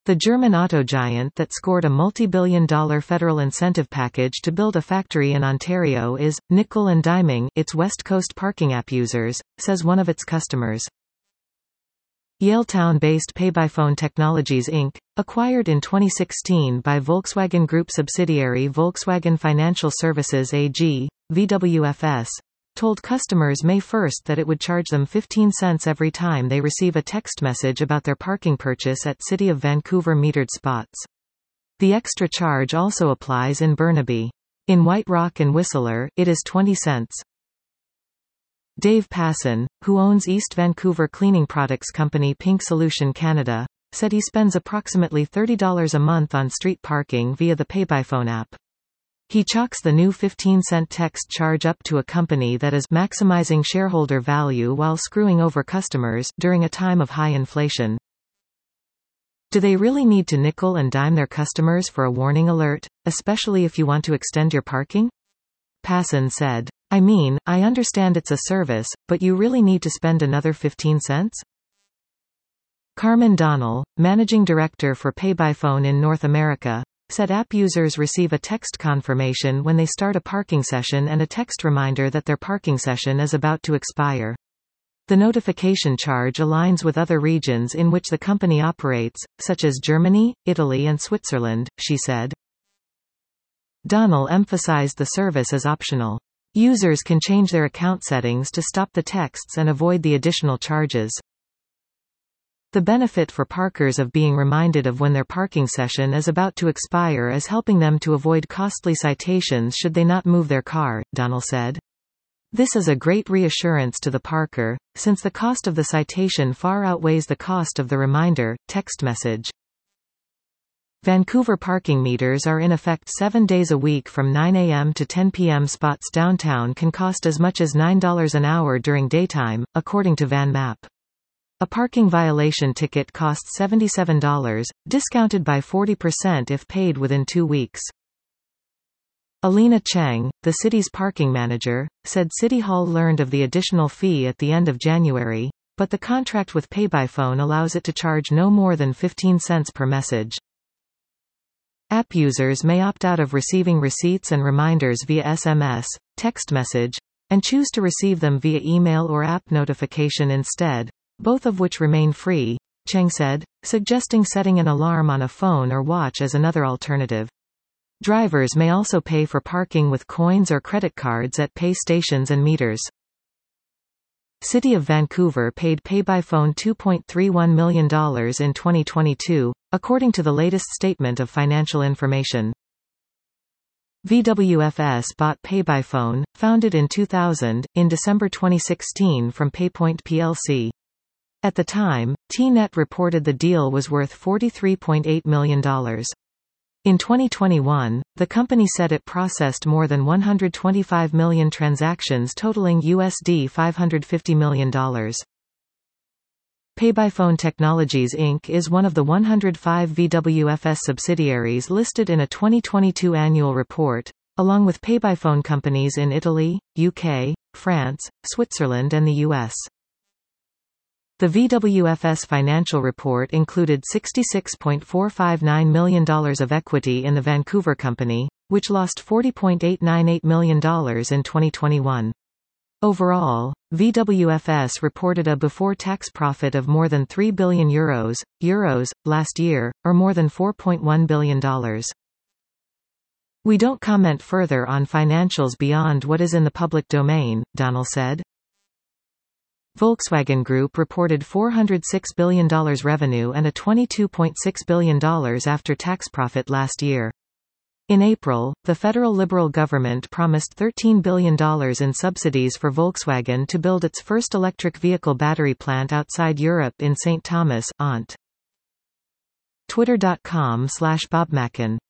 The German auto giant that scored a multi-billion-dollar federal incentive package to build a factory in Ontario is nickel and diming its West Coast parking app users, says one of its customers. Yaletown-based PayByPhone Technologies Inc., acquired in 2016 by Volkswagen Group subsidiary Volkswagen Financial Services AG, VWFS, told customers May 1 that it would charge them 15 cents every time they receive a text message about their parking purchase at City of Vancouver metered spots. The extra charge also applies in Burnaby. In White Rock and Whistler, it is 20 cents. Dave Passon, who owns East Vancouver cleaning products company Pink Solution Canada, said he spends approximately $30 a month on street parking via the PayByPhone app. He chalks the new 15-cent text charge up to a company that is maximizing shareholder value while screwing over customers during a time of high inflation. Do they really need to nickel and dime their customers for a warning alert, especially if you want to extend your parking? Passon said. I mean, I understand it's a service, but you really need to spend another 15 cents? Carmen Donnell, managing director for PayByPhone in North America, said app users receive a text confirmation when they start a parking session and a text reminder that their parking session is about to expire. The notification charge aligns with other regions in which the company operates, such as Germany, Italy and Switzerland, she said. Donnell emphasized the service is optional. Users can change their account settings to stop the texts and avoid the additional charges. The benefit for parkers of being reminded of when their parking session is about to expire is helping them to avoid costly citations should they not move their car, Donnell said. This is a great reassurance to the parker, since the cost of the citation far outweighs the cost of the reminder, text message. Vancouver parking meters are in effect 7 days a week from 9 a.m. to 10 p.m. Spots downtown can cost as much as $9 an hour during daytime, according to VanMap. A parking violation ticket costs $77, discounted by 40% if paid within 2 weeks. Alina Cheng, the city's parking manager, said City Hall learned of the additional fee at the end of January, but the contract with PayByPhone allows it to charge no more than 15 cents per message. App users may opt out of receiving receipts and reminders via SMS, text message, and choose to receive them via email or app notification instead, both of which remain free, Cheng said, suggesting setting an alarm on a phone or watch as another alternative. Drivers may also pay for parking with coins or credit cards at pay stations and meters. City of Vancouver paid PayByPhone $2.31 million in 2022, according to the latest statement of financial information. VWFS bought PayByPhone, founded in 2000, in December 2016 from PayPoint plc. At the time, TNet reported the deal was worth $43.8 million. In 2021, the company said it processed more than 125 million transactions totaling $550 million. PayByPhone Technologies Inc. is one of the 105 VWFS subsidiaries listed in a 2022 annual report, along with PayByPhone companies in Italy, UK, France, Switzerland and the US. The VWFS financial report included $66.459 million of equity in the Vancouver company, which lost $40.898 million in 2021. Overall, VWFS reported a before-tax profit of more than €3 billion last year, or more than $4.1 billion. We don't comment further on financials beyond what is in the public domain, Donnell said. Volkswagen Group reported $406 billion revenue and a $22.6 billion after-tax profit last year. In April, the federal Liberal government promised $13 billion in subsidies for Volkswagen to build its first electric vehicle battery plant outside Europe in St. Thomas, Ont. Twitter.com/BobMacken